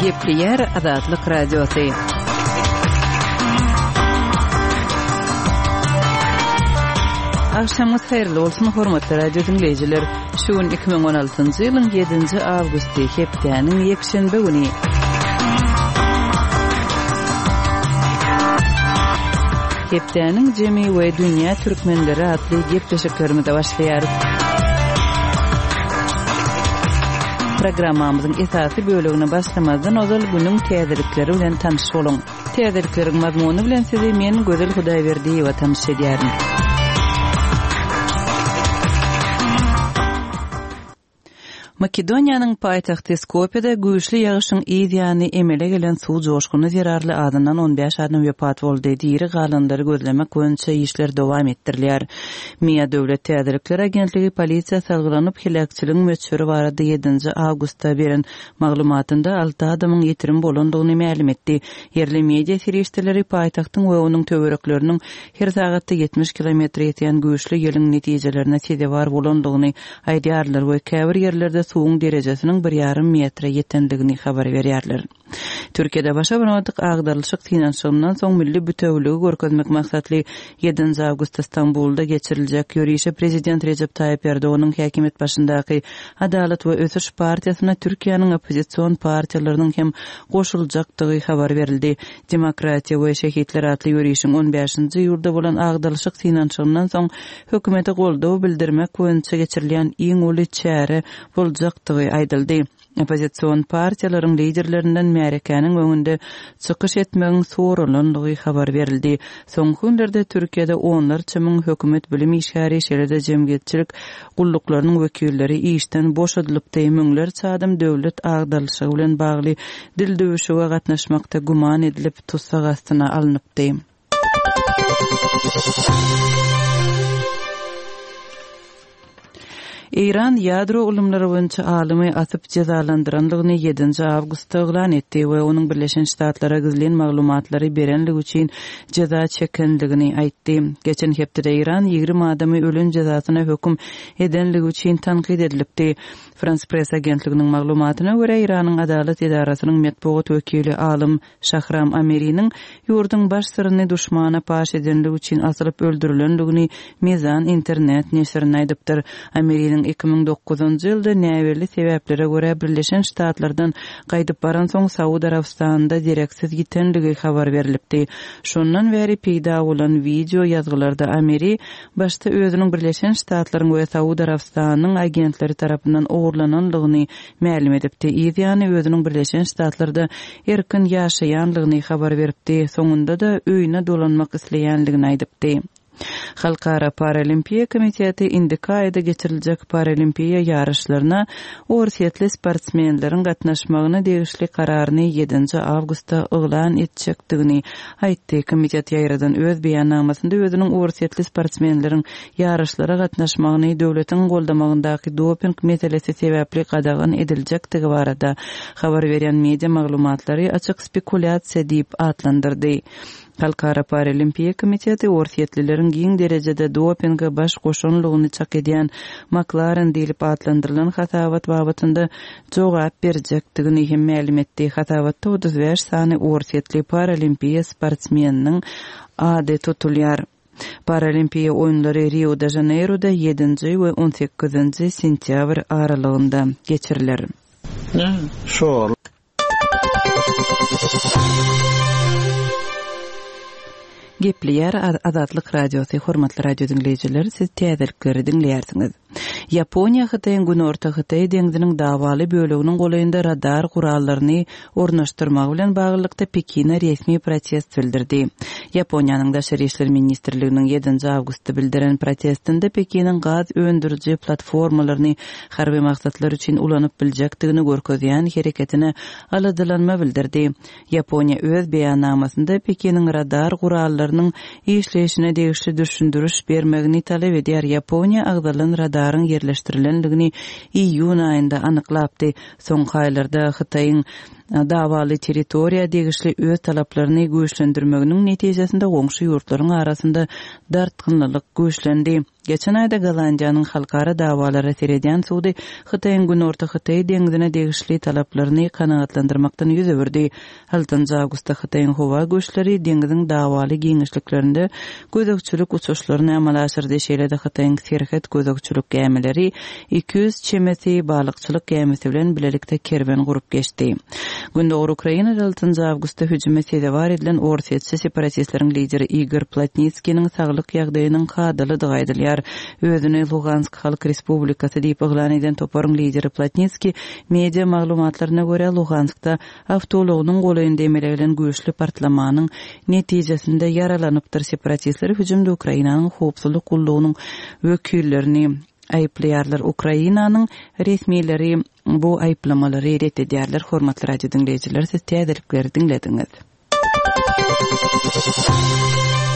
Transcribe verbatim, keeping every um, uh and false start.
Gepli Azatlyk Radiosu. Akşamınız hayırlı olsun hormatly radio dinleyijiler. Şuun iki bin on altıncı ýylyň ýedinji awgusty hepdeniň ýekşenbe güni. Hepdeniň jemi we dünýä türkmenleri atly gepleşiklerimize başlaýar. Programmamyzyň esasy bölügine başlamazdan ozal günüň täzelikleri bilen tanış bolun. Täzelikleriň mazmuny bilen sizi men Gözel Hudaýberdiýewa tanış edýärim. Makedoniýanyň paýtagty Skopjede güýçli ýagyşyň ýa-ni emele gelen suw joşguny zerarly adından on beş adam ýopat boldy. Diýri galandary gözlemek boýunça işler dowam etdirilýär. Miýa döwlet täzelikleri agentligi polisiýa salgylanyp hilakçylygyň möçberi barada ýedinji awgustda beren maglumatynda alty adamyň ýetirim bolandygyny ma'lum etdi. Yerli media serişdeleri paýtagtyň we onuň töwerekleriniň her sagatda yetmiş kilometr ýetýän güýçli ýeliň netijelerine sebäp bolandygyny aýdýarlar we käbir ýerlerde suwuň derejesiniň bir ýarym metre ýetendigini habar berýärler. Türkiýede başa banadyk agdarlyşyk finansiýandan soň milli bütewligi görkezmek maksatly ýedinji awgust Istanbulda geçiriljek ýörüşe prezident Recep Tayyip Erdoğan'ın häkimet başyndaky Adalet we Ösüş partiýasyna Türkiýanyň opozisiýon partiýalarynyň hem goşuljakdygy habar berildi. Demokratiýa we şehitler atly ýörüşiň on beşinji ýylda bolan agdarlyşyk finansiýandan soň hökümete goldaw bildirmek boýunça geçirilýän iň uly çäre boljakdygy aýdyldy. Opozisiýon partiýalaryň liderlerinden Märekeniň öňünde çykyş etmegiň soralandygy habar berildi. Soňky günlerde Türkiýede onlarça müň hökümet bilim işgäri şeride jemgyýetçilik gulluklarının wekilleri işden boşadylypdy. Müňlerçe adam döwlet agdarlyşygy bilen bagly dil döwüşige gatnaşmakda guman edilip tutsak astyna alınıpdy. İran ýadro ulumlary boýunça alymy atyp jazalandyranlygyny ýedinji awgustda eglan etdi we onuň Birleşen Ştatlara gizlen maglumatlary berenligi üçin jaza çekendigini aýtdy. Geçen hepde İran ýigrim adamy ölüm jazasyna hökm edenligi üçin tanqid edilipdi. Frans Press agentliginiň maglumatyna görä İranyň adalet edarasynyň medeniýet wekili alym Şahram Amiriň ýurduň baş syryny duşmana paş edenligi üçin asylyp öldürilendigini Mezan internet neşrine aýdypdyr. Amiriň iki bin dokuzunji ýylda näweli sebäplere görä Birleşen Ştatlardan gaýdyp baran soň Saudi Arabistanda direksiz gitenligi habar berilipdi. Şondan beri peýda bolan video ýazgylarda Amiri başda özüniň Birleşen Ştatlaryň we Saudi Arabistanyň agentleri tarapyndan ogurlananlygyny ma'lum edipdi. Ýa-ni özüniň Birleşen Ştatlarda erkin ýaşaýanlygyny habar beripdi. Soňunda da öýüne dolanmak isleýänligini aýdypdy. Halkara Paralimpiya Komiteti indiki ayda geçiriljek Paralimpiya yarışlarına orsiýetli sportsmenleriň gatnaşmagyna degişli kararyny ýedinji awgustda eglan etjekdigini aýtdy. Komitet ýaýradan öz beýannamasynda özüniň orsiýetli sportsmenleriň yarışlara gatnaşmagyny döwletiň goldamagyndaky doping meselesi sebäpli gadagan ediljekdigi barada habar berýän media maglumatlary açyk spekulyasiýa diýip atlandyrdy. Halkara Paralimpiya Komiteti orsiýetlilerin giň derejede dopinga baş goşanlygyny çak edýän McLaren diýilip adlandyrylan hatabat babatynda jogap berjekdigini hem ma'lum etdi. Hatabatda otuz beş sany orsiýetli paralimpiya sportsmeniniň ady tutulýar. Paralimpiya oýunlary Rio de Janeiro'da ýedinji we on sekizinji sentýabr aralygynda geçirilir. Ne? Şol. Gepli Azatlyk Radiosu hormatly radio dinleyijiler, siz täzelikleri dinleýärsiňiz. Yaponiýa Hytaýyň Gün Orta Hytaý deňiziniň dawaly böleginiň golaýynda radar gurallaryny ornaşdyrmak bilen baglykda Pekine resmi protest bildirdi. Yaponiýanyň Daşary işler ministrliginiň ýedinji awgustda bildiren protestinde Pekiniň gaz öndüriji platformalaryny harby maksatlar üçin ulanyp biljekdigini görkezýän hereketine aladylanma bildirdi. Yaponiýa öz beýannamasynda Pekiniň radar gurallarynyň işleýişine degişli düşündürüş bermegini talep edýär. Yaponiýa agdalan radarın yerleştirilenligini iýun aýynda anyklapdy. Soňky aýlarda Hytaýyň dawaly territoriýa degişli öz talaplaryny güýçlendirmeginiň netijesinde goňşy ýurtlaryň arasynda dartgynlyk güýçlendi. Geçen ayda Galandiýanyň halkara dawalary terediýän sudy Hytaýyň Günorta Hytaý deňizine degişli talaplaryny kanagatlandyrmakdan ýüz öwürdi. altynjy awgustda Hytaýyň howa güýçleri deňiziň dawaly giňişliklerinde gözekçilik uçuşlaryny amala aşyrdy. Şeýle-de Hytaýyň serhet gözekçilik gämeleri iki yüz çemeti balykçylyk gämesi bilen bilelikde kerwen gurup geçdi. Gündöwür Ukraina altynjy awgustda hüjüme sebäp edilen Orsetçi separatistleriň lideri Igor Platnitskiň saglyk ýagdaýynyň kadalydygy aýdylýar. Özüni Lugansk Halk Respublikasy diýip eglan eden toparyň lideri Platnitski media maglumatlaryna görä Luganskda awtologynyň golaýynda emelegilen güýçli partlamanyň netijesinde yaralanypdyr. Separatistler hüjümde Ukrainanyň howpsuzlyk gullugynyň wekillerini aýplaýarlar. Ukrainanyň resmiýetleri bu aýplamalary reddedýärler. Hormatly radio dinleýijiler, siz täzelikleri dinlediňiz.